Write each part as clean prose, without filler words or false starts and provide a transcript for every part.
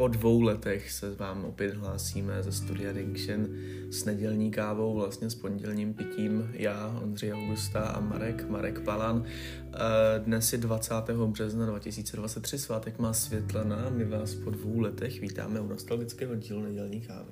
2 letech se vám opět hlásíme ze Studia Dinction s nedělní kávou, vlastně s pondělním pitím. Já, Ondřej Augusta a Marek Palan. Dnes je 20. března 2023, svátek má světlena, my vás po 2 letech vítáme u nostalgického dílu nedělní kávy.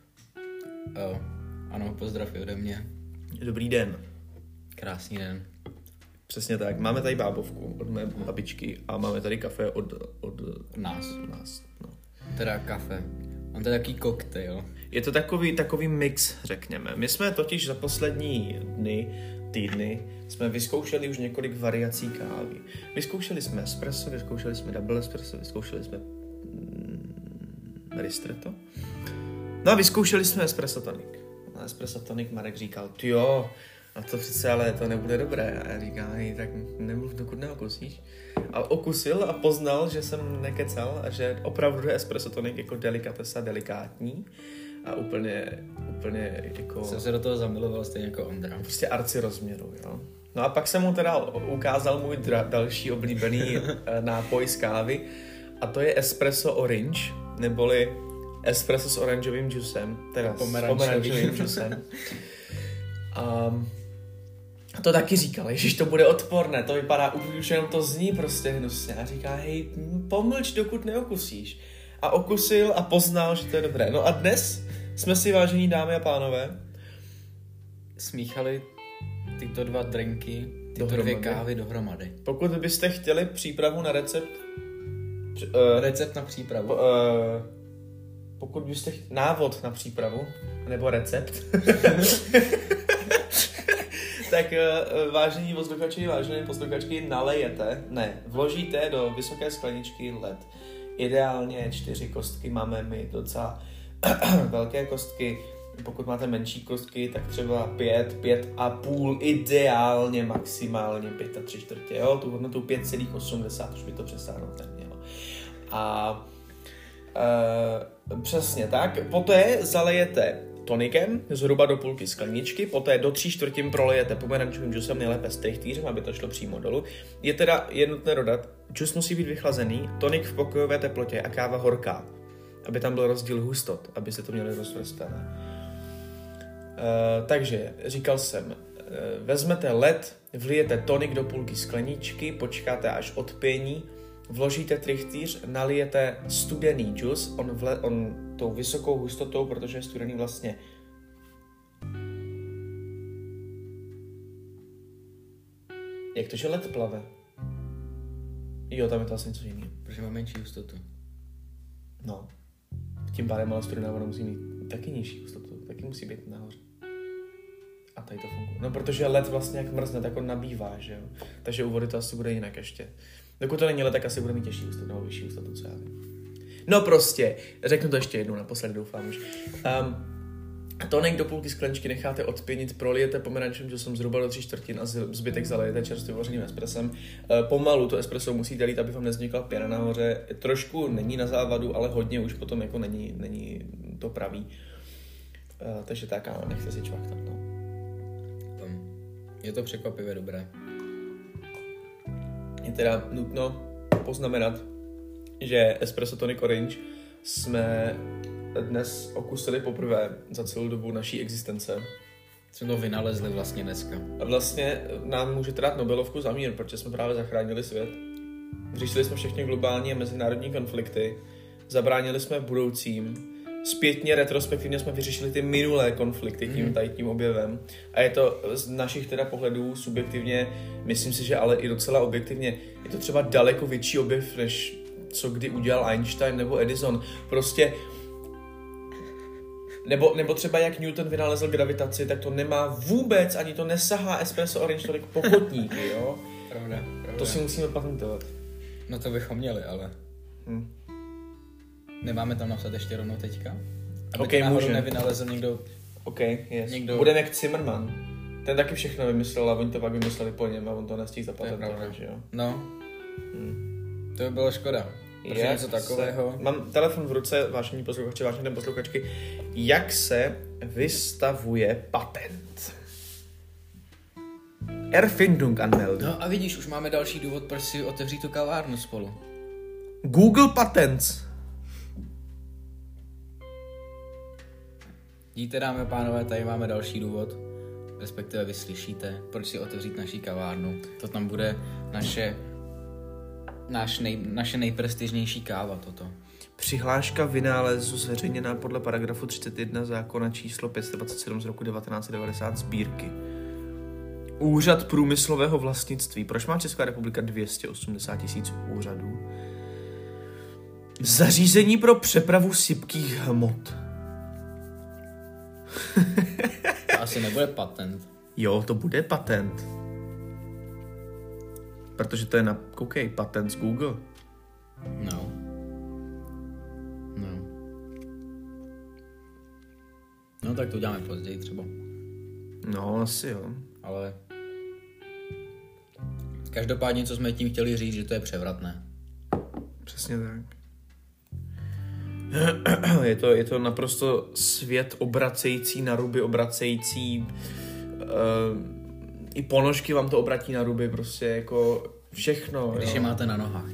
Ano, pozdrav ode mě. Dobrý den. Krásný den. Přesně tak, máme tady bábovku od mé babičky a máme tady kafe od nás. No. Teda kafe. On to je takový koktejl. Je to takový mix, řekněme. My jsme totiž za poslední týdny jsme vyzkoušeli už několik variací kávy. Vyzkoušeli jsme espresso, vyzkoušeli jsme double espresso, vyzkoušeli jsme ristretto. No a vyzkoušeli jsme espresso tonic. A espresso tonic Marek říkal, tyjo, a to přece ale to nebude dobré. A já říkám, hej, tak nemluv, dokud neokusíš. A okusil a poznal, že jsem nekecal a že opravdu je espresso tonic jako delikatesa, delikátní a úplně jako... Jsem se do toho zamiloval stejně jako Ondra. Prostě arci rozměru, jo. No a pak jsem mu teda ukázal můj další oblíbený nápoj z kávy a to je espresso orange, neboli espresso s oranžovým džusem, teda s pomerančovým džusem. A to taky říkal, ježiš, to bude odporné, to vypadá, už jenom to zní prostě hnusně. A říká, hej, pomlč, dokud neokusíš. A okusil a poznal, že to je dobré. No a dnes jsme si, vážení dámy a pánové, smíchali tyto 2 drinky, tyto 2 kávy dohromady. Pokud byste chtěli přípravu na recept... Recept na přípravu? Pokud byste návod na přípravu, nebo recept... tak vážení posluchači, vážené posluchačky, vložíte do vysoké skleničky led. Ideálně 4 kostky, máme my docela velké kostky. Pokud máte menší kostky, tak třeba 5,5, ideálně maximálně 5 3/4, jo? Tu hodnotu 5,80, už by to přesáhnout nemělo. A přesně tak, poté zalejete tonikem, zhruba do půlky skleničky, poté do 3/4 prolejete pomerančovým džusem, nejlépe s trichtýřem, aby to šlo přímo dolů. Je teda nutné dodat, džus musí být vychlazený, tonik v pokojové teplotě a káva horká, aby tam byl rozdíl hustot, aby se to mělo rozvrstvené. Takže, říkal jsem, vezmete led, vlijete tonik do půlky skleničky, počkáte až odpění, vložíte trichtýř, nalijete studený džus, on tou vysokou hustotou, protože je studený vlastně. Jak to, že led plave? Jo, tam je to asi něco jiného. Protože má menší hustotu. No. Tím pádem ale studená voda musí mít taky nižší hustotu, taky musí být nahoře. A tady to funguje. No, protože led vlastně jak mrzne, tak on nabývá, že jo? Takže u vody to asi bude jinak ještě. Dokud to není led, tak asi bude mít těžší hustotu, nebo vyšší hustotu, co já vím. No prostě, řeknu to ještě jednou, naposledy doufám už. Tonik do půlky skleničky necháte odpěnit, prolijete pomerančovým džusem zhruba do 3/4 a zbytek zalejete čerstvě vařeným espressem. Pomalu to espresso musíte lít, aby vám nevznikla pěna nahoře. Trošku není na závadu, ale hodně už potom jako není to pravý. Takže tak, ano, nechte si čvachtat, no. Je to překvapivě dobré. Je teda nutno poznamenat, že espresso tonic orange jsme dnes okusili poprvé za celou dobu naší existence. Jsme to vynalezli vlastně dneska. A vlastně nám můžete dát Nobelovku za mír, protože jsme právě zachránili svět. Řešili jsme všechny globální a mezinárodní konflikty, zabránili jsme budoucím, zpětně, retrospektivně jsme vyřešili ty minulé konflikty tím objevem. A je to z našich teda pohledů subjektivně, myslím si, že ale i docela objektivně, je to třeba daleko větší objev, než co kdy udělal Einstein nebo Edison. Prostě nebo třeba jak Newton vynalezl gravitaci, tak to nemá vůbec, ani to nesahá espresso orange tolik pokotníky, jo? Pravda. To si musíme patentovat. No to bychom měli, ale... Nemáme tam napsat ještě rovnou teďka? Aby to náhodou nevynalezl někdo... Někdo... Budeme jak Zimmermann. Ten taky všechno vymyslel a oni to pak vymysleli po něm a on to nestihl zapatentovat, že jo? No. To by bylo škoda. Protože něco takového... Mám telefon v ruce, vážení posluchači, vážené posluchačky. Jak se vystavuje patent? Erfindung anmelden. No a vidíš, už máme další důvod, proč si otevřít tu kavárnu spolu. Google Patents. Díte, dámy a pánové, tady máme další důvod, respektive vy slyšíte, proč si otevřít naší kavárnu. To tam bude naše nejprestižnější káva, toto. Přihláška vynálezu zveřejněná podle paragrafu 31 zákona číslo 527 z roku 1990 sbírky. Úřad průmyslového vlastnictví. Proč má Česká republika 280 000 úřadů? Zařízení pro přepravu sypkých hmot. To asi nebude patent. Jo, to bude patent. Protože to je na... Koukej, patent z Google. No. No tak to uděláme později třeba. No, asi jo. Ale... Každopádně, co jsme tím chtěli říct, že to je převratné. Přesně tak. Je to naprosto svět obracející na ruby, obracející... I ponožky vám to obratí na ruby, prostě jako všechno. Když jo. je máte na nohách.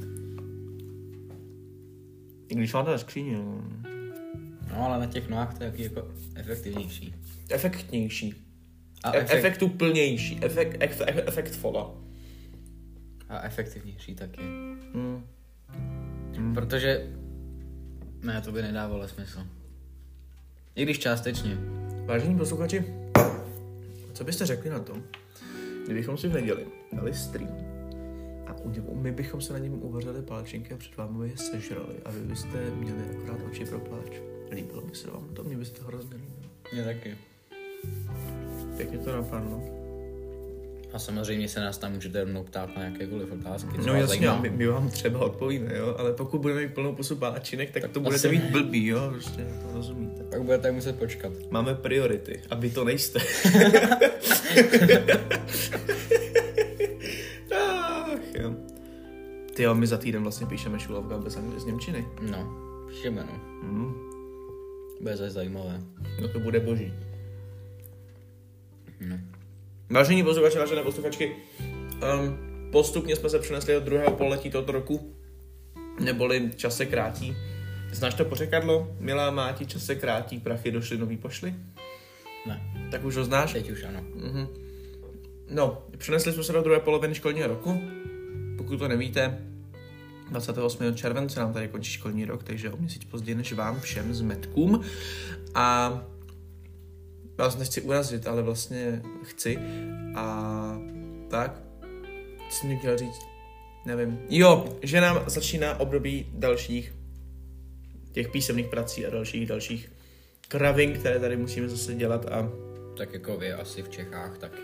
I když máte na skříně. No ale na těch nohách to je taky jako efektivnější. Efektnější. A Efektu plnější. Efekt fola. A efektivnější taky. Hmm. Protože... Ne, to by nedávalo smysl. I když částečně. Vážení posluchači, co byste řekli na to, kdybychom si v neděli dali stream a my bychom se na něm uvařili palačinky a před vámi je sežrali a vy byste měli akorát oči pro pláč. Líbilo by se vám to, mě by se to hrozně líbilo. Mě taky. Pěkně to napadlo. A samozřejmě se nás tam můžete rovnou ptát na jakékoliv otázky. No jasně, my vám třeba odpovíme, jo, ale pokud budeme mít plnou pusu páčinek, tak to budete mít blbý, jo, prostě, to rozumíte. Tak budete muset počkat. Máme priority, a vy to nejste. Ach, jo. Ty jo, my za týden vlastně píšeme šulavka bez z němčiny. No, píšeme, no. Bude zase zajímavé. No to bude boží. No. Vážení posluchači, vážené posluchačky, postupně jsme se přenesli do druhého pololetí tohoto roku, neboli čas se krátí. Znáš to pořekadlo? Milá máti, čas se krátí, prachy došly, nový pošly? Ne. Tak už ho znáš? Teď už ano. No, přenesli jsme se do druhé poloviny školního roku. Pokud to nevíte, 28. července nám tady končí školní rok, takže o měsíc později než vám všem zmetkům. A vás nechci urazit, ale vlastně chci. A tak, co jsem chtěl říct? Nevím. Jo, že nám začíná období dalších těch písemných prací a dalších kravin, které tady musíme zase dělat a... Tak jako vy asi v Čechách taky.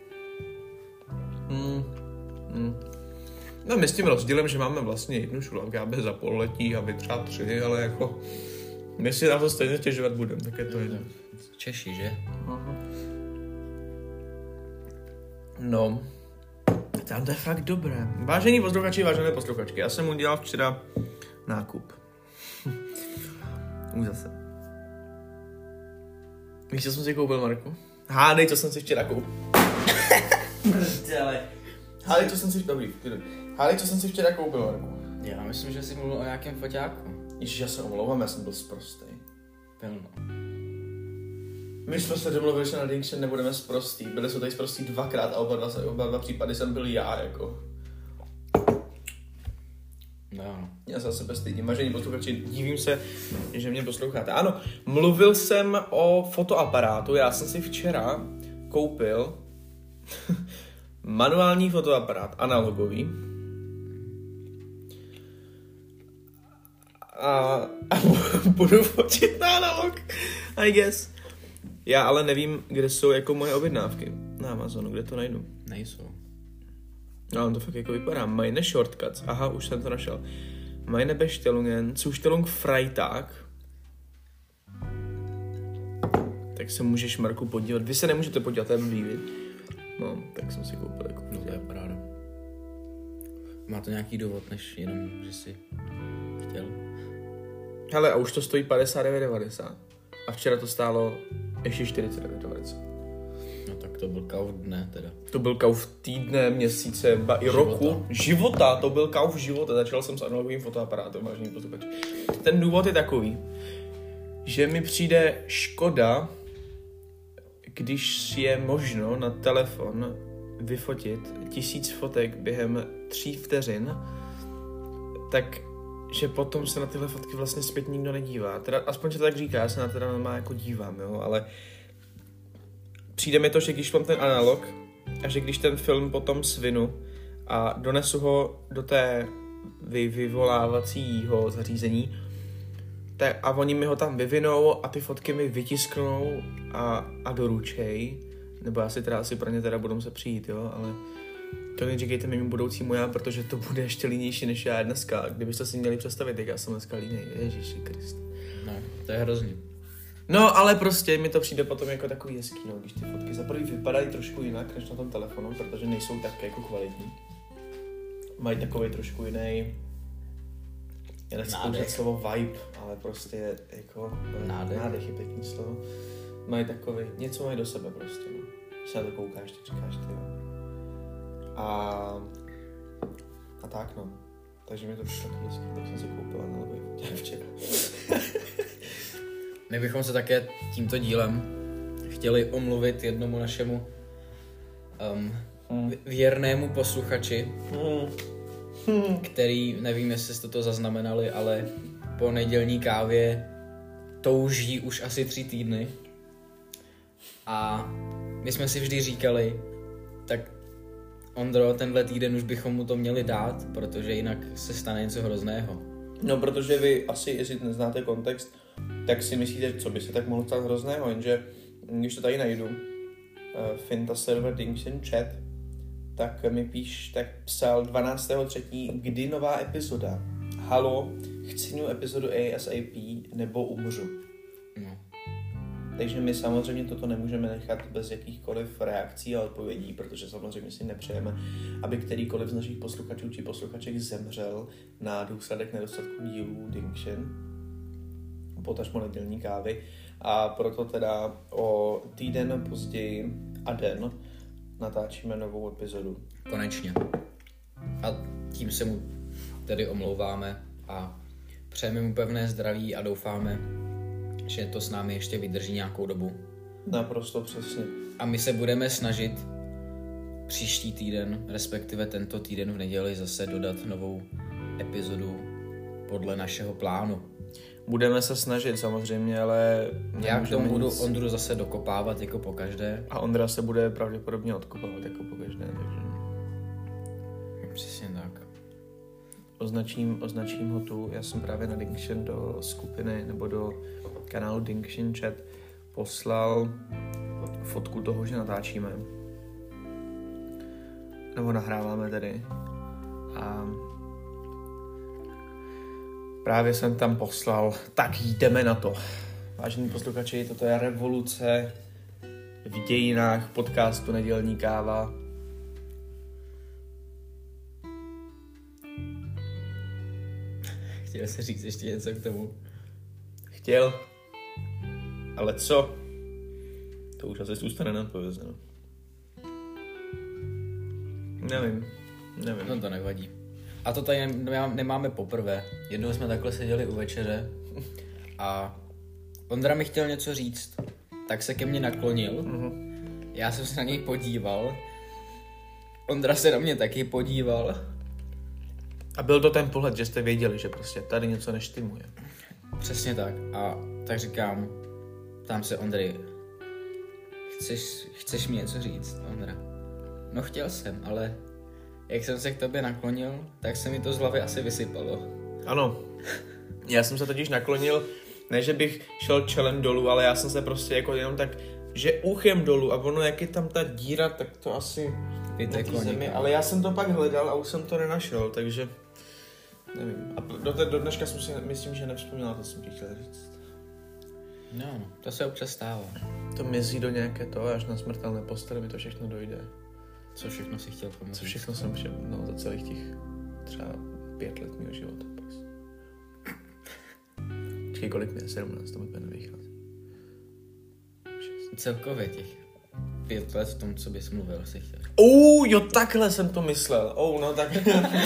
No my s tím rozdílem, že máme vlastně jednu šulavku za pololetí a vy třeba 3, ale jako my si na to stejně stěžovat budeme, tak je to jedno. Češi, že? No, tam to je fakt dobré. Vážení posluchači, vážené posluchačky, já jsem udělal včera nákup. Už zase. Víš, co jsem si koupil, Marku? Hádej, co jsem si včera koupil. Hádej, co jsem si... Dobrý. Hádej, co jsem si včera koupil, Marku. Já myslím, že jsi mluvil o nějakém foťáku. Ježiš, já se omlouvám, já jsem byl sprostej. Pilno. My jsme se domluvili, že na Dinkše nebudeme sprostý. Byli jsme tady sprostý 2krát a oba dva případy jsem byl já, jako. No. Já se sebe stydím. Vážení posluchači, divím se, že mě posloucháte. Ano, mluvil jsem o fotoaparátu. Já jsem si včera koupil manuální fotoaparát, analogový. A budu fotit na analog, I guess. Já ale nevím, kde jsou jako moje objednávky. Na Amazonu, kde to najdu. Nejsou. No, on to fakt jako vypadá. Meine Shortcuts. Aha, už jsem to našel. Meine Bestellungen, Zustellung Freitag. Tak se můžeš, Marku, podívat. Vy se nemůžete podívat, to je blbý. No, tak jsem si koupil jako. No to je paráda. Má to nějaký důvod, než jenom, že jsi chtěl? Hele, a už to stojí 59,90. A včera to stálo ještě 49,90. No tak to byl kauf dne teda. To byl kauf týdne, měsíce, ba i roku. Života, to byl kauf života. Začal jsem s analogovým fotoaparátem, vážení posluchači. Ten důvod je takový, že mi přijde škoda když je možno na telefon vyfotit 1000 fotek během 3 vteřin, tak že potom se na tyhle fotky vlastně zpět nikdo nedívá. Teda, aspoň se to tak říká, já se na teda normálně jako dívám, jo, ale přijde mi to, že když mám ten analog a že když ten film potom svinu a donesu ho do té vyvolávacího zařízení tak, a oni mi ho tam vyvinou a ty fotky mi vytisknou a doručej, nebo já si teda asi pro ně teda budu se přijít, jo, ale to neříkejte mému budoucímu já, protože to bude ještě línější než já dneska. Kdybyste si měli představit, jak já jsem dneska línej. Ježiši Kriste. No, to je hrozný. No, ale prostě mi to přijde potom jako takový hezký, no, když ty fotky za prvý vypadají trošku jinak než na tom telefonu, protože nejsou tak jako kvalitní. Mají takový trošku jiný, já nechci použít slovo vibe, ale prostě jako nádech je pěkný slovo. Mají takový, něco mají do sebe prostě, no. Když se na to koukáš, tak říkáš, ty jo. A tak, no. Takže mi to přišlo takový hezký, tak jsem se koupil na levej včera. My bychom se také tímto dílem chtěli omluvit jednomu našemu věrnému posluchači, který, nevím, jestli jste to zaznamenali, ale po nedělní kávě touží už asi 3 týdny. A my jsme si vždy říkali, tak Ondro, tenhle týden už bychom mu to měli dát, protože jinak se stane něco hrozného. No, protože vy asi, jestli neznáte kontext, tak si myslíte, co by se tak mohlo stát hrozného, jenže když to tady najdu, Finta server Dinction chat, tak mi tak psal 12.3. kdy nová epizoda. Halo, chci novou epizodu ASAP nebo umřu. No. Takže my samozřejmě toto nemůžeme nechat bez jakýchkoliv reakcí a odpovědí, protože samozřejmě si nepřejeme, aby kterýkoliv z našich posluchačů či posluchaček zemřel na důsledek nedostatku dílů Dinction, potažmo nedělní kávy. A proto teda o týden později a den natáčíme novou epizodu. Konečně. A tím se mu tedy omlouváme a přejeme mu pevné zdraví a doufáme, že to s námi ještě vydrží nějakou dobu. Naprosto přesně. A my se budeme snažit příští týden, respektive tento týden v neděli zase dodat novou epizodu podle našeho plánu. Budeme se snažit samozřejmě, ale... Já k tomu budu Ondru zase dokopávat jako pokaždé. A Ondra se bude pravděpodobně odkopávat jako pokaždé, takže... Přesně tak. Označím ho tu. Já jsem právě na Dinction do skupiny nebo do kanálu Dinction Chat poslal fotku toho, že natáčíme. Nebo nahráváme tedy. A právě jsem tam poslal, tak jdeme na to. Vážení posluchači, toto je revoluce v dějinách podcastu Nedělní káva. Chtěl jsi říct ještě něco k tomu? Chtěl. Ale co? To už asi zůstane neodpovězeno. Nevím. No to nevadí. A to tady nemáme poprvé. Jednou jsme takhle seděli u večeře a Ondra mi chtěl něco říct, tak se ke mně naklonil. Mm-hmm. Já jsem se na něj podíval. Ondra se na mě taky podíval. A byl to ten pohled, že jste věděli, že prostě tady něco neštymuje. Přesně tak. A tak říkám, ptám se Ondry, chceš mi něco říct, Ondra? No chtěl jsem, ale jak jsem se k tobě naklonil, tak se mi to z hlavy asi vysypalo. Ano. Já jsem se totiž naklonil, ne že bych šel čelem dolů, ale já jsem se prostě jako jenom tak, že uchem dolů a ono jak je tam ta díra, tak to asi na té zemi. Ale já jsem to pak hledal a už jsem to nenašel, takže nevím. A do dneška jsem si myslím, že nevzpomněla, to jsem ti chtěl říct. No, to se občas stává. To mizí do nějaké toho, až na smrtelné postele mi to všechno dojde. Co všechno si chtěl pomoct? Co všechno jsem všiml, za celých těch třeba 5 let mého života. Počkej, kolik mě? 17, to mi úplně nevychází. Celkově těch 5 let v tom, co bys mluvil, si chtěl. Jo, takhle jsem to myslel. No tak.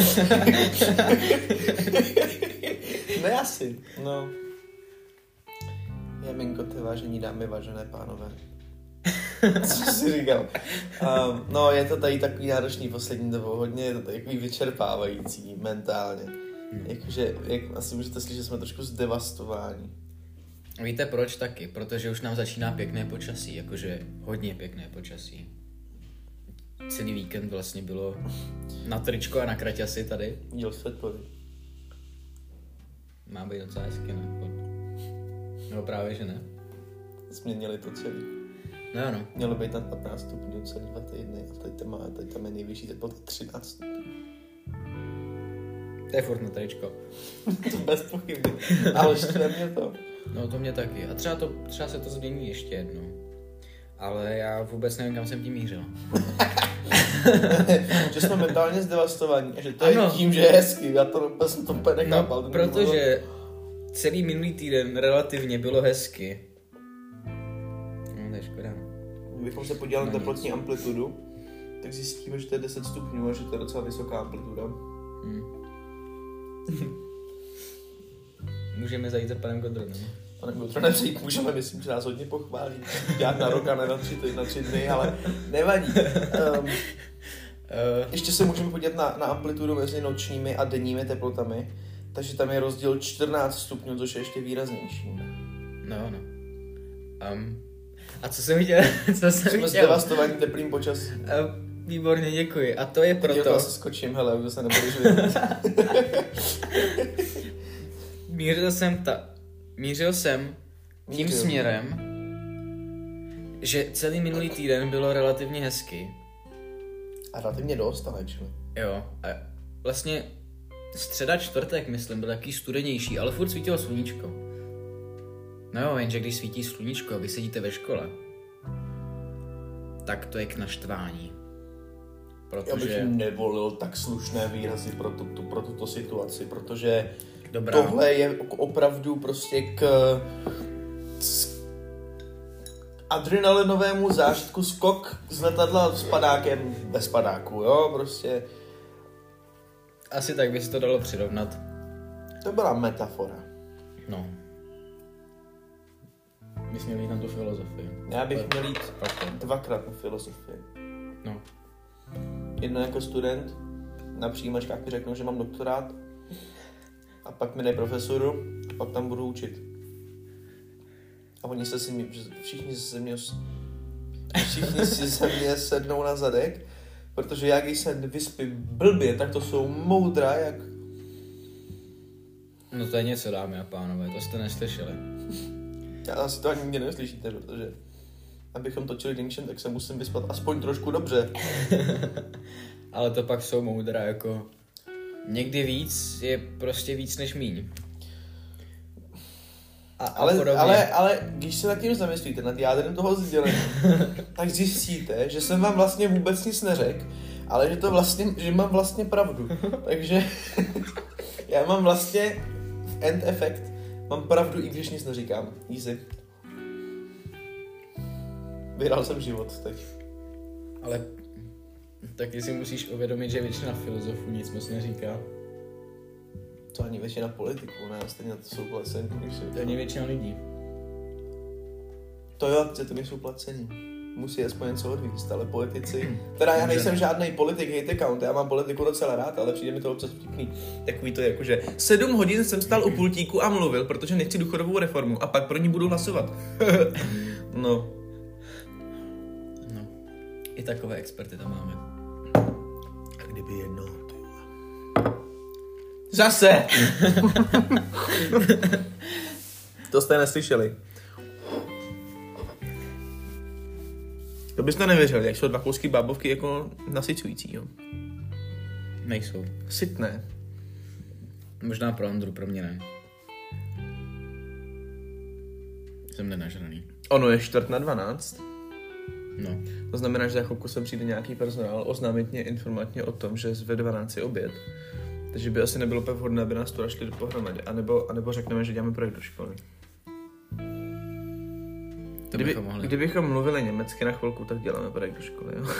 Ne asi, no. Jaminko, ty vážení dámy, vážené pánové. Co jsi říkal? No, je to tady takový náročný poslední dobou, hodně je to takový vyčerpávající mentálně. Jakože, asi můžete slyšet, že jsme trošku zdevastováni. Víte proč taky? Protože už nám začíná pěkné počasí, jakože hodně pěkné počasí. Celý víkend vlastně bylo na tričko a na kraťasy tady. Díl světlový. Má být docela hezky, ne? No právě, že ne. Změnili to celý. No, no. Mělo být na 15 stupňů celý 2 týdny a teď tam je nejvyšší teplota 13 stupňů. To je furt na tričko. To bez pochyby. Ale štve mě to. No to mě taky. A třeba se to změní ještě jednou. Ale já vůbec nevím, kam jsem tím mířil. Že jsme mentálně zdevastovaní a že to je tím, že je hezky. Já jsem to úplně nechápal. No, protože celý minulý týden relativně bylo hezky. No, to je škoda. Kdybychom se podívali na teplotní amplitudu, tak zjistíme, že to je 10 stupňů a že to je docela vysoká amplituda. Můžeme zajít za panem Godronem. Panem Godronem zajít můžeme, myslím, že nás hodně pochválí. Já na rok a ne na 3 dny, ale nevadí. Ještě se můžeme podívat na amplitudu mezi nočními a denními teplotami. Takže tam je rozdíl 14 stupňů, což je ještě výraznější. No. A co jsem chtěl? Zdevastování teplým počasí. Výborně, děkuji. A to je proto... Já se skočím, hele, už se nebudeš vidět. Mířil jsem tím směrem, že celý minulý týden bylo relativně hezky. A relativně dost, ale čili. Jo, a vlastně středa, čtvrtek, myslím, byl taky studenější, ale furt svítilo sluníčko. No jo, jenže když svítí sluníčko a vy sedíte ve škole, tak to je k naštvání. Protože... Já bych nevolil tak slušné výrazy pro tuto situaci, protože tohle je opravdu prostě k adrenalinovému zážitku skok z letadla s padákem bez padáku, jo, prostě. Asi tak by se to dalo přirovnat. To byla metafora. No. Bys měl jít na tu filozofii. Já bych měl jít dvakrát na filozofii. No. Jedno jako student, na přijímačkách mi řeknou, že mám doktorát, a pak mi dají profesoru a pak tam budu učit. A oni všichni si se mě sednou na zadek, protože já když se vyspím blbě, tak to jsou moudra jak... No to je něco, dámy a pánové, to jste neslyšeli. Já asi to ani mě neslyšíte, protože abychom točili Dinction, tak se musím vyspat aspoň trošku dobře. Ale to pak jsou moudra jako... Někdy víc je prostě víc než míň. Ale když se nad tím zamyslíte, nad jádrem toho sdělení, tak zjistíte, že jsem vám vlastně vůbec nic neřekl, ale že mám vlastně pravdu. Takže já mám vlastně end effect, mám pravdu, i když nic neříkám. Easy. Vyhrál jsem život teď. Ale taky si musíš uvědomit, že většina filozofů nic moc neříká. To ani většina politiků, ne? Stejně to jsou placení. To ani většina lidí. To jo, to nejsou placení. Musí aspoň něco odvíct, ale politici... Teda já nejsem žádný politik, hate account, já mám politiku docela rád, ale přijde mi to občas vtipný. Takový to je jako, že 7 hodin jsem stál u pultíku a mluvil, protože nechci důchodovou reformu a pak pro ní budu hlasovat. No. I takové experty tam máme. A kdyby jedno, ty vole. Zase! To jste neslyšeli. To byste nevěřili, jak jsou 2 kousky bábovky jako nasycující, jo. Nejsou. Sytné. Možná pro Andru, pro mě ne. Jsem nenažraný. Ono je 11:45. No. To znamená, že za chvilku se přijde nějaký personál oznámit mě informatně o tom, že ve 12 je oběd. Takže by asi nebylo úplně vhodné, aby nás tu šli do pohromadě. A nebo řekneme, že děláme projekt do školy. Kdybychom mluvili německy na chvilku, tak děláme projekt do školy, jo.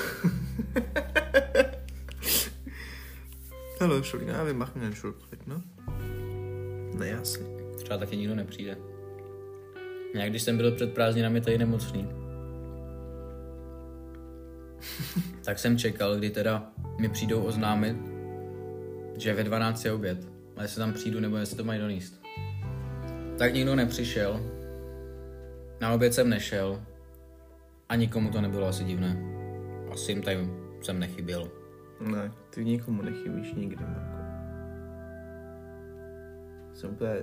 Hallo, Entschuldigung, wir machen einen Schulprojekt, ne? Ne, jasně. Třeba taky nikdo nepřijde. Já když jsem byl před prázdninami tady nemocný, tak jsem čekal, kdy teda mi přijdou oznámit, že ve 12 je oběd. A jestli tam přijdu, nebo jestli to mají doníst. Tak nikdo nepřišel. Na oběd jsem nešel. A nikomu to nebylo asi divné. Asi jim tady jsem nechyběl. Ne, ty nikomu nechybíš nikdy, Marko. Jsem úplně...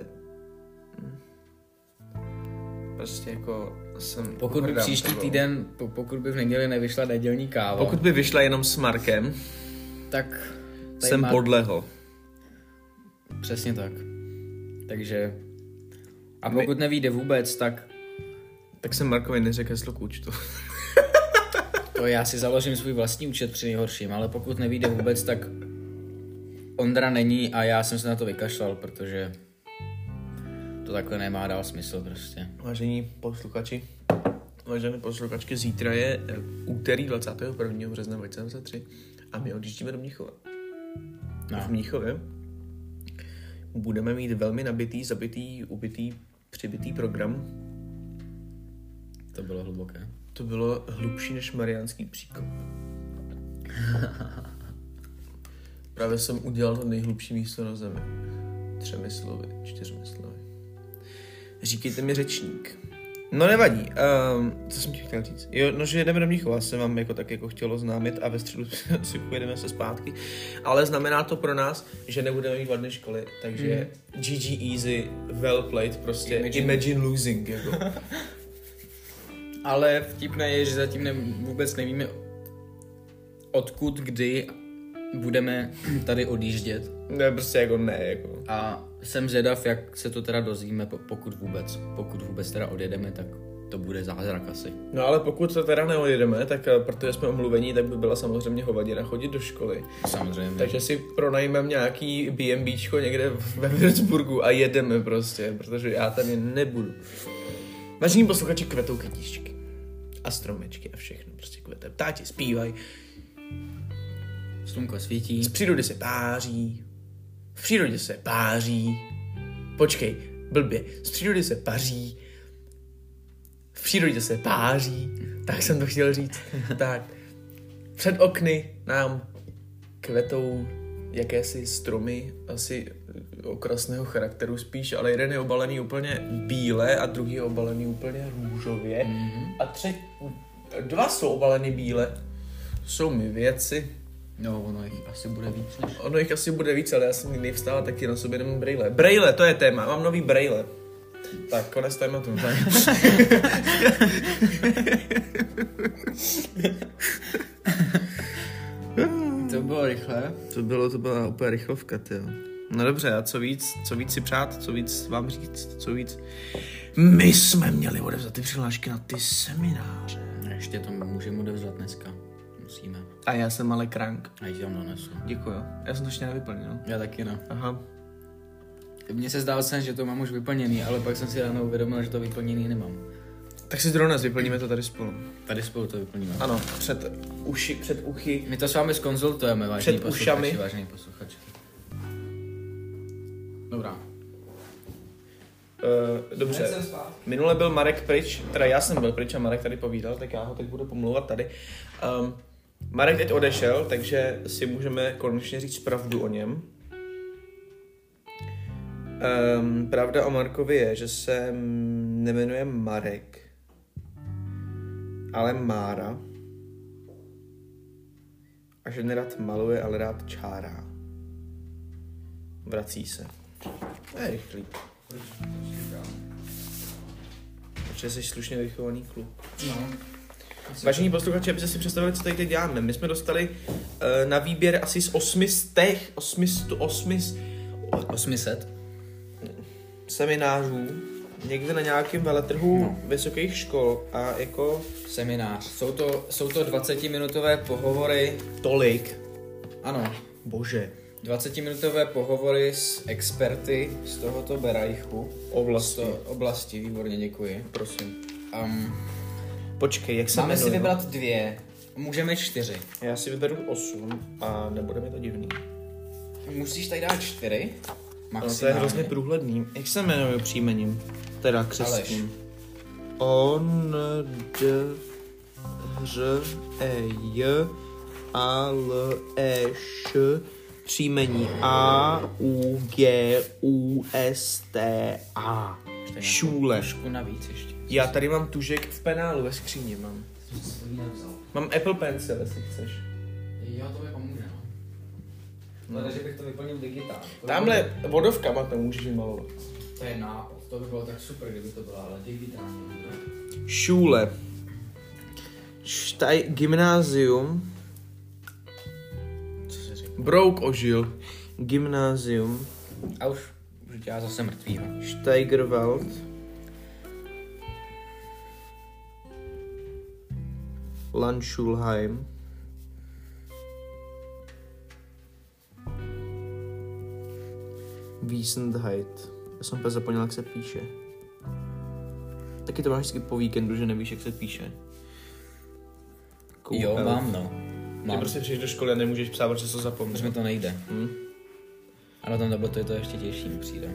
Prostě jako jsem... Pokud by příští týden, pokud by v neděli nevyšla nedělní káva... Pokud by vyšla jenom s Markem, tak... jsem podlehl. Přesně tak. Takže... A pokud nevíde vůbec, tak... Tak jsem Markovi neřekl heslo k účtu. To já si založím svůj vlastní účet při nejhorším, ale pokud nevíde vůbec, tak Ondra není a já jsem se na to vykašlal, protože to takhle nemá dál smysl prostě. Vážení posluchači, vážené posluchačky, zítra je úterý 21. března 2023 a my odjíždíme do Mnichova. No. V Mnichově budeme mít velmi nabitý, zabitý, ubitý, přibitý program. To bylo hluboké. To bylo hlubší než Mariánský příkop. Právě jsem udělal to nejhlubší místo na zemi. 3 slovy, 4 slovy. Říkejte mi řečník. No nevadí, co jsem ti chtěl říct? Jo, no, že jedeme do Mnichova, jsem vám jako tak jako chtělo známit a ve středu si pojedeme se zpátky. Ale znamená to pro nás, že nebudeme mít vadné školy, takže GG easy, well played, prostě imagine losing, jako. Ale vtipné je, že zatím vůbec nevíme, odkud, kdy budeme tady odjíždět. Ne, prostě jako ne, jako. A jsem zvědav, jak se to teda dozvíme, pokud vůbec teda odjedeme, tak to bude zázrak asi. No ale pokud to teda neodjedeme, tak protože jsme omluvení, tak by byla samozřejmě hovadina chodit do školy. Samozřejmě. Takže si pronajmeme nějaký B&Bčko někde ve Würzburgu a jedeme prostě, protože já tady nebudu. Vážení posluchači, kvetou kytičky a stromečky a všechno prostě kvete. Ptáči zpívají. Slunko svítí. Z přírody se páří. V přírodě se páří. Počkej, blbě. Z přírody se paří. V přírodě se páří. Tak jsem to chtěl říct. Tak. Před okny nám kvetou jakési stromy, asi okrasného charakteru spíš, ale jeden je obalený úplně bíle a druhý je obalený úplně růžově. A 2 jsou obalený bíle. Jsou mi věci. No, ono jich asi bude víc než... Ono jich asi bude víc, ale já jsem nikdy vstával, taky na sobě nemám brejle. Brejle, to je téma, mám nový brejle. Tak, konec tématu. To bylo rychle. To byla úplně rychlovka, tyjo. No dobře, a co víc si přát, co víc vám říct, co víc... My jsme měli odevzat ty přihlášky na ty semináře. Ještě to můžeme odevzat dneska. Musíme. A já jsem ale krank. A ti tam donesu. Děkuju. Já jsem to ještě nevyplnil. Já taky ne. Aha. Mně se zdálo, že to mám už vyplněný, ale pak jsem si ráno uvědomil, že to vyplněný nemám. Tak si to dnes vyplníme to tady spolu. Tady spolu to vyplníme. Ano, před uchy. My to s vámi zkonzultujeme, vážení posluchači, vážení posluchači. Dobrá. Dobře. Minule byl Marek pryč, teda já jsem byl pryč a Marek tady povídal, tak já ho teď budu pomlouvat tady. Marek teď odešel, takže si můžeme konečně říct pravdu o něm. Pravda o Markovi je, že se nemenuje Marek, ale Mára. A že nerad maluje, ale rád čárá. Vrací se. To je rychlý. Protože jsi slušně vychovaný kluk. No. Vážení posluchači, abyste si představili, co tady teď děláme. My jsme dostali na výběr asi z 800 seminářů někde na nějakém veletrhu vysokých škol a jako... Seminář. Jsou to 20-minutové pohovory. Tolik. Ano. Bože. 20-minutové pohovory s experty z tohoto Berajchu. Oblasti, výborně, děkuji. Prosím. Počkej, jak se máme jmenuje? Si vybrat 2. Můžeme 4. Já si vyberu 8 a nebude mi to divný. Musíš tady dát 4. No, to je hrozně průhledný. Jak se jmenuje příjmením? Teda křestním. Aleš, příjmení Augusta. Šule. Trošku navíc ještě. Já tady mám tužek v penálu ve skříni mám. Mám Apple Pencil, jestli chceš. Jo, to mi pomůže, no. Takže bych to vyplnil digitálně. Tamhle vodovkama to můžeš vymalovat. To je nápad, to by bylo tak super, kdyby to bylo, ale digitálně. Šule. Gymnázium. Co se říká? Brouk ožil. Gymnázium. A už dělá zase mrtvýho. Steigerwald. Landschulheim. Wiesenheit. Já jsem úplně zapomněl, jak se píše. Taky to máš vždycky po víkendu, že nevíš, jak se píše. Jo, mám, no. Ty prostě přijdeš do školy a nemůžeš psát, protože to zapomněl. Protože mi to nejde. Ale tam tabletu je to ještě těžší, mi přijde.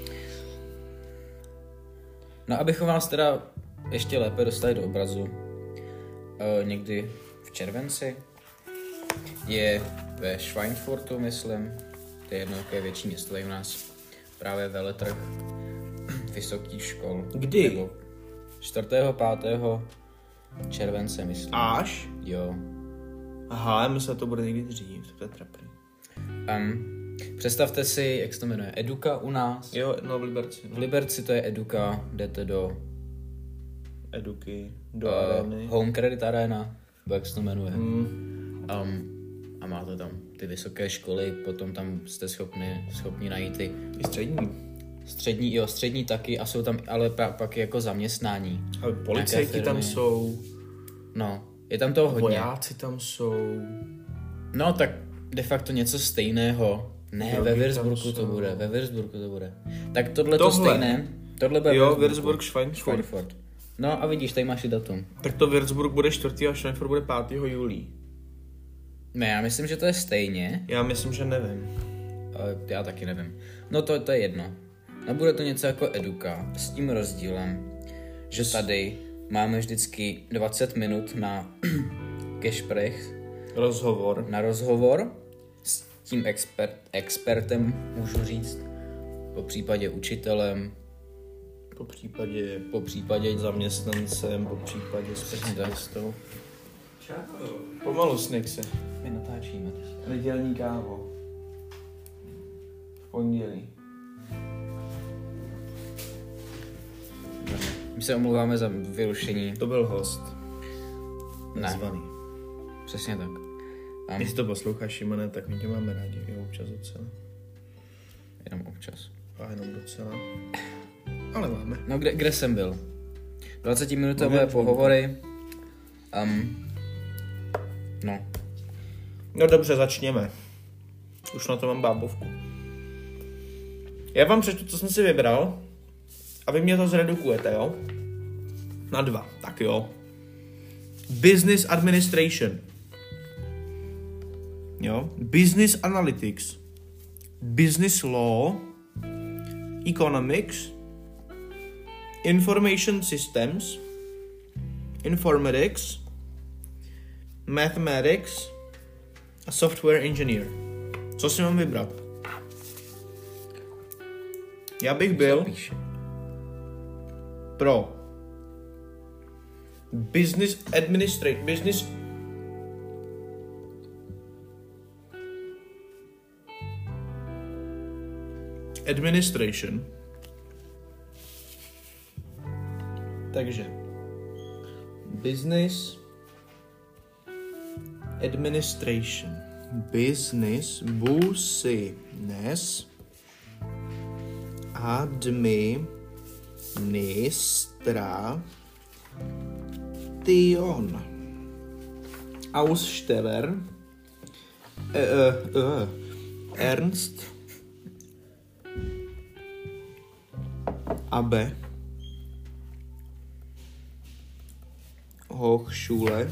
No, abychom vás teda ještě lépe dostali do obrazu, někdy v červenci je ve Schweinfurtu, myslím, to je jedno takové větší město tady u nás, právě veletrh vysokých škol. Kdy? Nebo 4. 5. července, myslím. Až? Jo. Aha, já myslím, že to bude někdy dřív, to je trapný. Představte si, jak se to jmenuje, Eduka u nás. Jo, no v Liberci. V Liberci to je Eduka, jdete do Eduky, do arény. Home Credit Arena, jak se to jmenuje. A máte tam ty vysoké školy, potom tam jste schopni najít ty I střední. střední taky a jsou tam ale pak jako zaměstnání. Ale policajti tam jsou. No, je tam toho hodně. Vojáci tam jsou. No, tak de facto něco stejného. Ne, Drogy ve Würzburgu to bude. Tak tohle to stejné. Tohle bude jo, Würzburg, Schweinfurt. No a vidíš, tady máš i datum. Tak to Würzburg bude 4. a Schweinfurt bude 5. júlí. Ne, já myslím, že to je stejně. Já myslím, že nevím. Já taky nevím. No to je jedno. No bude to něco jako Eduka, s tím rozdílem, že tady máme vždycky 20 minut na Gespräch, na rozhovor s tím expertem, můžu říct, po případě učitelem, po případě zaměstnancem, po případě specialistou. Čau. Pomalu, Snixe. My natáčíme teď. Nedělní kávo. V pondělí. My se omlouváme za vyrušení. To byl host. Ne. Nazvaný. Přesně tak. Jestli to posloucháš, Šimone, tak my tě máme rádi. Jo, občas docela. Jenom občas. A jenom docela. Ale máme. No kde jsem byl? 20-minutové pohovory. No. No dobře, začněme. Už na to mám bábovku. Já vám přečtu, co jsem si vybral. A vy mě to zredukujete, jo? Na 2. Tak jo. Business Administration. Jo? Business Analytics. Business Law. Economics. Information Systems. Informatics. Mathematics. A Software Engineer. Co si mám vybrat? Já bych byl pro Business Administration. Takže Business Administration. Business Administration. Aussteller Ernst Abbe Hochschule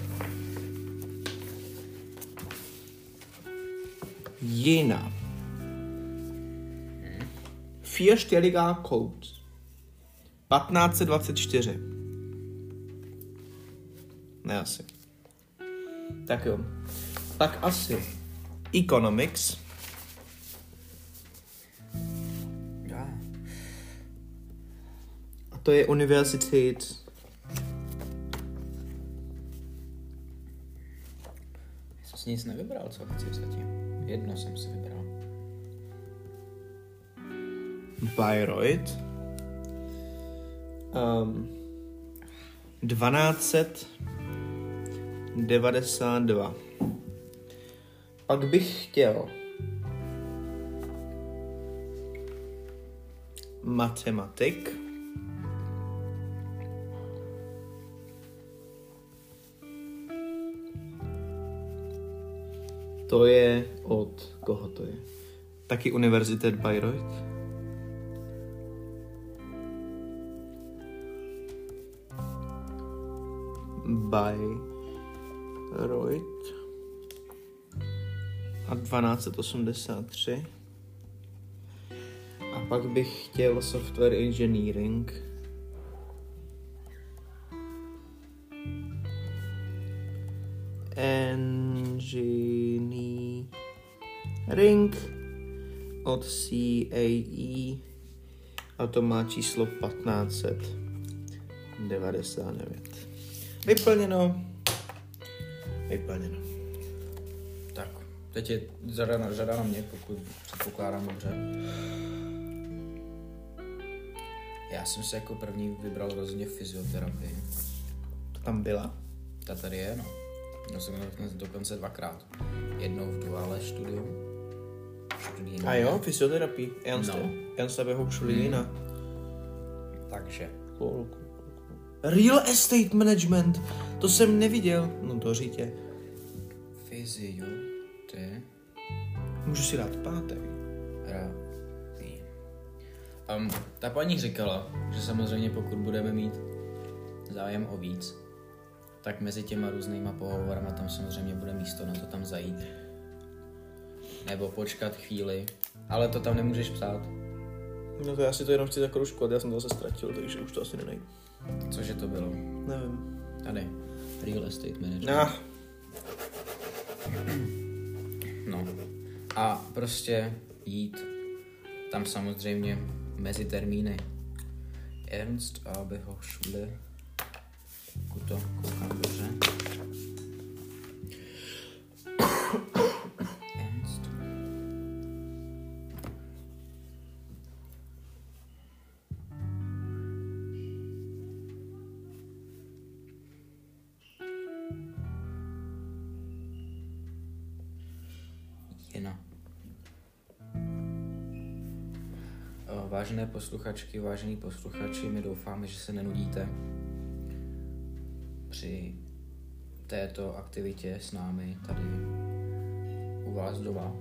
Jena. 4-stelliger Code. 1524. Ne asi. Tak jo. Tak asi economics. Ja. A to je univerzität. Já jsem si nic nevybral, co chci zatím. Jedno jsem si vybral. Bayreuth. 1292. Pak bych chtěl matematik. To je od koho to je? Taky Univerzität Bayreuth. Bayreuth a 1283. A pak bych chtěl software engineering. Engineering od CAE a to má číslo 1599. Vyplněno. Tak, teď je řada na mě, pokud předpokládám dobře. Já jsem si jako první vybral rozhodně fyzioterapii. To tam byla? Ta tady je, no. Já jsem dokonce dvakrát. Jednou v duále studium. A jo, fyzioterapii. Ernsta Hochschule Jena. Takže. Real estate management. To jsem neviděl. No to řítě. Fyzio, ty. Můžu si dát pátek. Ta paní říkala, že samozřejmě pokud budeme mít zájem o víc, tak mezi těma různýma pohovorama tam samozřejmě bude místo na to tam zajít. Nebo počkat chvíli, ale to tam nemůžeš psát. No to já si to jenom chci zakroužkovat, já jsem to zase ztratil, takže už to asi nenajdu. Cože to bylo? Nevím. Tady. Real estate management. No. A prostě jít tam samozřejmě mezi termíny. Ernst AB Hochschule. To koukám dobře. Ernst. Jena. Vážené posluchačky, vážení posluchači, my doufáme, že se nenudíte při této aktivitě s námi tady u vás doma.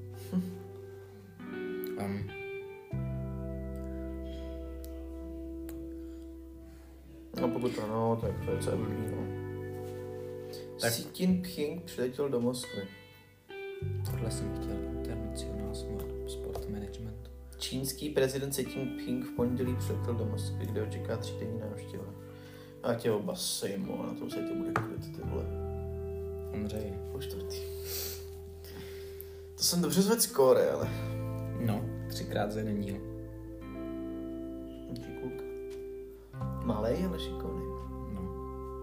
No pokud ano, tak to je celé blbý, no. Tak Xi Jinping přiletěl do Moskvy. Tohle jsem chtěl, international sport management. Čínský prezident Xi Jinping v pondělí přiletěl do Moskvy, kde ho čeká 3denní návštěva. A tě oba sejmo, na tom se tě bude klit, ty vole. Ondřej. Po čtvrtý. To jsem dobře zvedl skóre, ale... No, 3krát za jeden díl. Kluk. Malej, ale šikovný. No.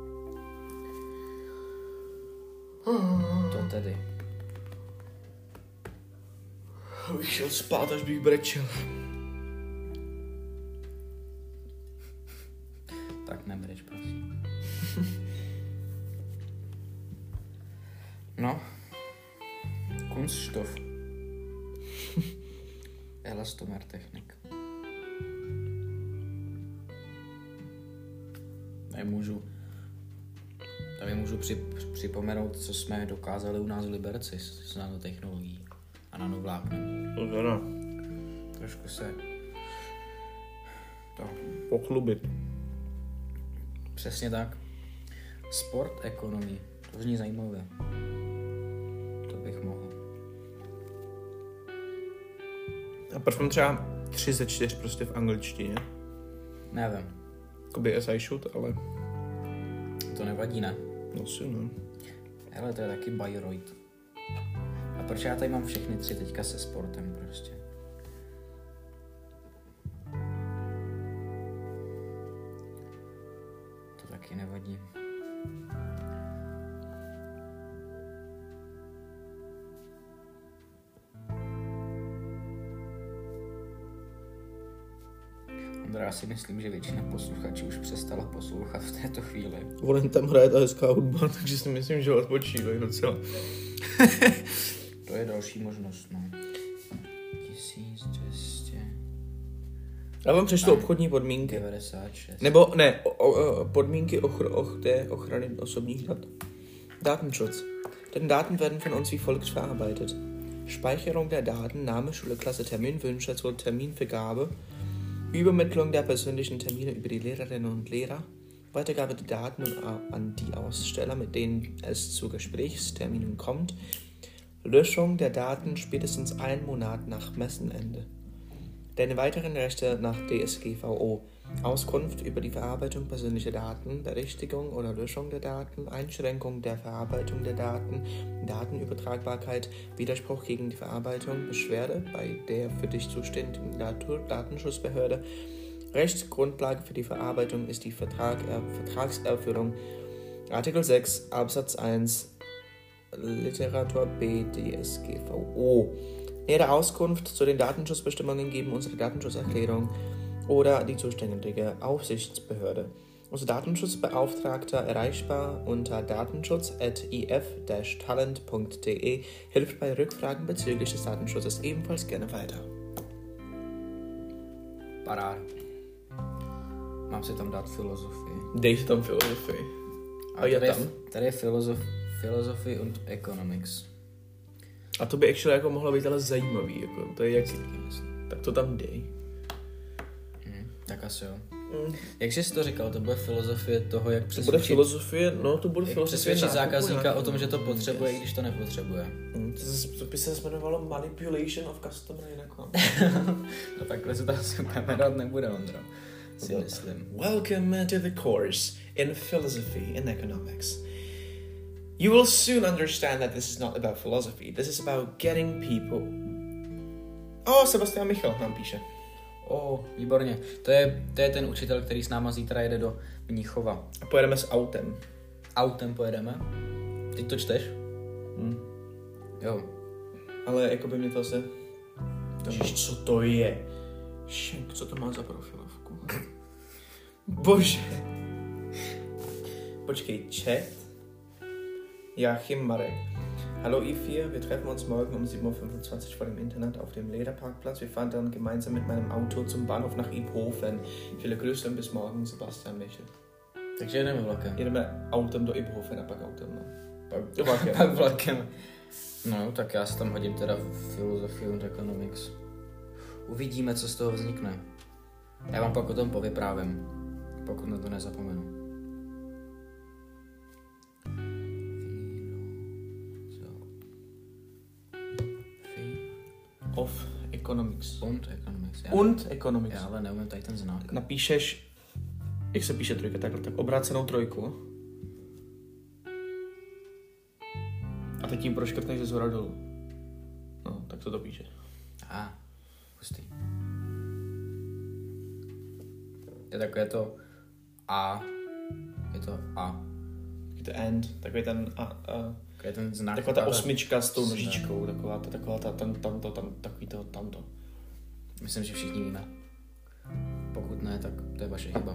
To tedy. Bych šel spát, až bych brečel. Tak nebreč, prosím. No. Kunststoff. Elastomertechnik. Tady můžu připomenout, co jsme dokázali u nás v Liberci s nanotechnologií a nanovláknem. To teda. Trošku se to pochlubit. Přesně tak. Sport economy. To zní zajímavé. To bych mohl. A proč mám třeba 3 ze 4 prostě v angličtině? Nevím. Jakoby as I should, ale... To nevadí, ne? No si, no. Hele, to je taky Bayreuth. A proč já tady mám všechny 3 teďka se sportem prostě? To taky nevadí. Já si myslím, že většina posluchačů už přestala poslouchat v této chvíli. Volen tam hraje ta hezká hudba, takže si myslím, že odpočívají docela. To je další možnost, no. 1200... Já vám přečtu obchodní podmínky. 96. Nebo ne, podmínky ochrany osobních dat. Datenschutz. Den Daten werden von uns wie folgt verarbeitet. Speicherung der Daten, Name, Schule, Klasse, Termin, Wünsche zur Terminvergabe, Übermittlung der persönlichen Termine über die Lehrerinnen und Lehrer, Weitergabe der Daten an die Aussteller, mit denen es zu Gesprächsterminen kommt, Löschung der Daten spätestens 1 Monat nach Messenende. Deine weiteren Rechte nach DSGVO, Auskunft über die Verarbeitung persönlicher Daten, Berichtigung oder Löschung der Daten, Einschränkung der Verarbeitung der Daten, Datenübertragbarkeit, Widerspruch gegen die Verarbeitung, Beschwerde bei der für dich zuständigen Datenschutzbehörde. Rechtsgrundlage für die Verarbeitung ist die Vertragserfüllung. Artikel 6 Absatz 1 Literatur B DSGVO. Nähere Auskunft zu den Datenschutzbestimmungen geben unsere Datenschutzerklärung oder die zuständige Aufsichtsbehörde. Unser Datenschutzbeauftragter erreichbar unter datenschutz@if-talent.de hilft bei Rückfragen bezüglich des Datenschutzes ebenfalls gerne weiter. Paráda. Mám si tam dát filozofii. Dej si tam filozofii. A já tam? Tady je Philosophy und Economics. A to by actually jako mohlo být ale zajímavý, jako to je jak... Tak to tam dej. Tak asi jo. Jak jsi to říkal, to bude filozofie toho, jak přesvědčit... To bude filozofie, no to bude filozofie... Přesvědčit zákazníka o tom, že to potřebuje, i když to nepotřebuje. To by se jmenovalo Manipulation of Customer Account. No takhle se to asi úplně jmenovat nebude, Ondro. Si myslím. Welcome to the course in Philosophy and Economics. You will soon understand that this is not about philosophy. This is about getting people... Sebastian Michal nám píše. Výborně. To je ten učitel, který s náma zítra jede do Mnichova. A pojedeme s autem. Autem pojedeme? Teď to čteš? Jo. Ale jako by mě to asi... Ježiš, co to je? Šenk, co to má za profilovku? Bože. Počkej, chat. Joachim Marek. Hallo I4, wir treffen uns morgen um 7.25 Uhr vor dem Internet auf dem Lederparkplatz. Wir fahren dann gemeinsam mit meinem Auto zum Bahnhof nach Iphofen. Viele Grüße und bis morgen, Sebastian Michel. Takže jedeme vlakem. Jedeme autem do Iphofen a pak autem, no. Pak vlakem. No, tak já si tam hodím teda Philosophy and Economics. Uvidíme, co z toho vznikne. Já vám pak o tom povyprávím, pokud na to nezapomenu. Of Economics. Und Economics. Und Economics. Já ale neumím tady ten znak. Napíšeš, jak se píše trojka, takhle, tak obrácenou trojku. A teď tím proškrtneš ze zhora dolů. No, tak to píše. Hustý. Je takové to A. Je to A. Je to and, takový ten A. Je ten znak. Taková ta osmička s tou nožičkou, taková ta, tamto. Myslím, že všichni víme. Pokud ne, tak to je vaše chyba.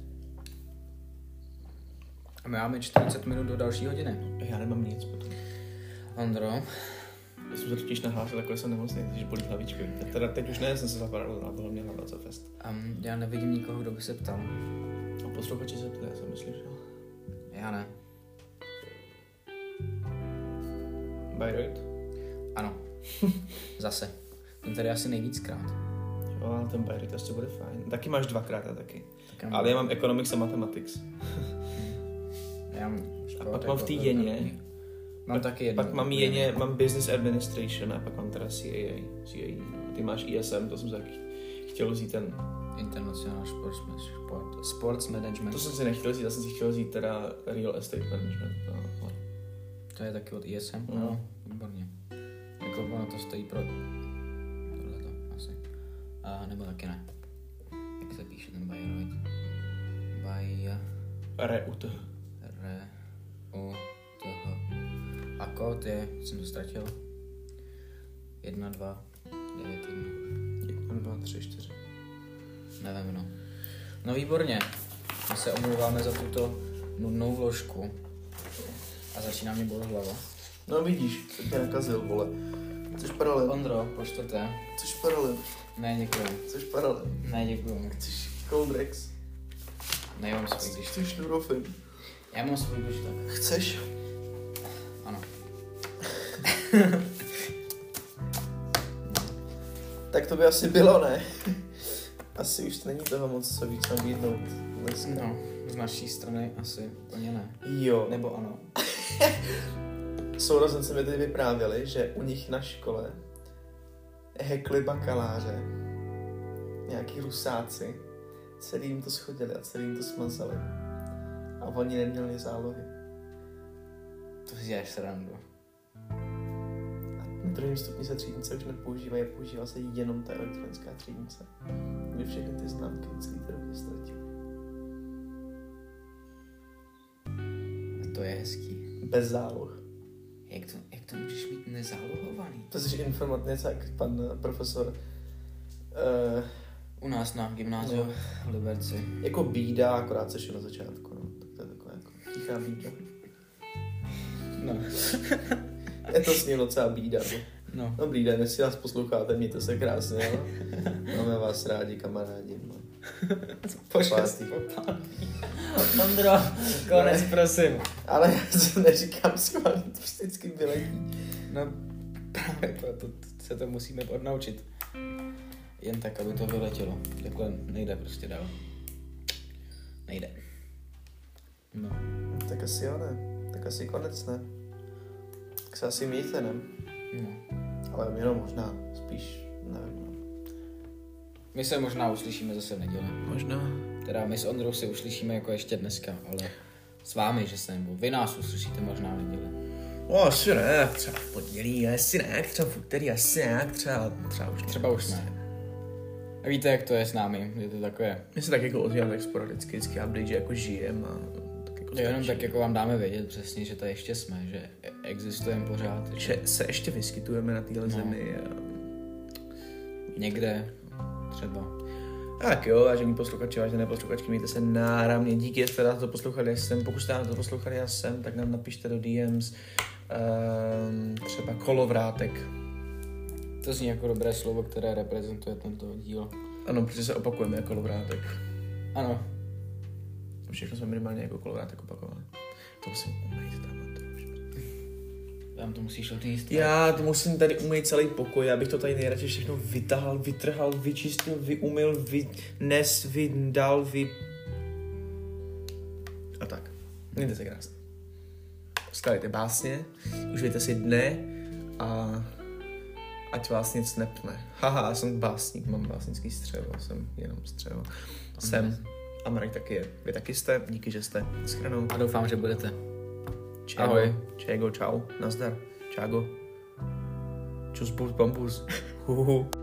A my máme 40 minut do další hodiny. Já nemám nic potom. Ondro? Já jsem se totiž nahlásil, takhle jsem nemocný, když bolí hlavičky. Teda teď už ne, jsem se zapadal na bylo mě na Fest. Já nevidím nikoho, kdo by se ptal. A posluchači se ptali, já jsem myslel, že jo. Já ne. Bayreuth? Ano. Zase. Ten tady asi nejvíckrát. Jo, ale ten Bayreuth asi bude fajn. Taky máš dvakrát a taky. Ale já mám Economics a Mathematics. A pak mám v té Jeně. Mám taky jednu. Pak mám Jeně, mám Business Administration a pak mám teda CAA. Ty máš ISM, to jsem se taky chtěl vzít ten... International Sports Management. To jsem si nechtěl vzít, já jsem si chtěl vzít teda Real Estate Management. No. To je taky od ISM? No, výborně. Jako ono to stojí pro tohleto asi. A nebo taky ne. Jak se píše ten Bayreuth? R-U-T-H. R-U-T-H. A kód je, jsem to ztratil. 1, 2, 9, 1. 1, 2, 3, 4. Nevím, no. No výborně. My se omlouváme za tuto nudnou vložku. A začíná mě bolet hlava. No vidíš, jsem tě nakazil, vole. Chceš paralel? Ondro, po čtvrté. Chceš paralel? Ne, děkuju. Chceš paralel? Ne, děkuju. Chceš Coldrex? Ne, já mám svůj, když Chceš Nurofen? Já mám svůj, když tak. Chceš? Ano. Tak to by asi bylo, ne? Asi už není toho moc co víc nabídnout dneska. No, z naší strany asi úplně ne. Jo. Nebo ano. Sourozenci mi teď vyprávěli, že u nich na škole hekli bakaláře, nějaký rusáci, celý jim to schodili a celý jim to smazali. A oni neměli zálohy. To si děláš srandu. A na druhém stupni se třídnice už nepoužívají, používá se jenom ta elektronická třídnice. Kdy všechny ty známky celý ty roky ztratili. To je hezký. Bez záloh. Jak to můžeš mít nezálohovaný? To je informatice, jak pan profesor U nás na gymnáziu v Liberci. jako bída, akorát seš na začátku, no. Tak to je taková jako tichá bída. No. Je to s ním docela bída, no. No. Dobrý den, jestli nás posloucháte, mějte se krásně, jo. Máme vás rádi, kamarádi, no. Poštěstí. Ondro, konec, prosím. Ale já se neříkám schválně, to vždycky vyletí. No, právě proto se to musíme odnaučit. Jen tak, aby to vyletělo. Takhle nejde prostě dál. Nejde. No. Tak asi jo, ne. Tak asi konec, ne. Tak se asi mějte, ne. No. Ale jenom možná, spíš, nevím, no. My se možná uslyšíme zase v neděli. Možná. Teda my s Ondrou se uslyšíme jako ještě dneska, ale s vámi, že se nebo vy nás uslyšíte možná v neděli. No, asi ne, třeba v pondělí, asi ne, třeba v úterý, asi ne, třeba už ne. A víte, jak to je s námi, je to takové. My se tak jako ozýváme tak sporadicky, vždycky update, že jako žijem a tak jako Jenom tak jako vám dáme vědět přesně, že tady ještě jsme, že existujeme pořád. že se ještě vyskytujeme na téhle zemi. A... Někde třeba. Tak jo, vážení posluchači, vážené posluchačky, mějte se náramně. Díky, jestli jste to poslouchali, pokud jste to poslouchali já jsem, tak nám napište do DMs třeba kolovrátek. To zní jako dobré slovo, které reprezentuje tento díl. Ano, protože se opakujeme jako kolovrátek. Ano. Všechno jsme minimálně jako kolovrátek opakovali. To musím umýt tam. Tam to musíš odníst. Já to musím tady umýt celý pokoj, abych to tady nejradši všechno vytahal, vytrhal, vyčistil, vyumyl, vynes, vydal, a tak. Mějte se krásně. Poskládejte básně, užijte si dne a ať vás nic nepne. Haha, já jsem básník, mám básnický střevo, jsem jenom střevo. Jsem. A Marek taky je. Vy taky jste, díky, že jste. Shranou. A doufám, že budete. Čego, Ahoj. Čego, čau, nazdar, čágo. Čus, bus, bambus.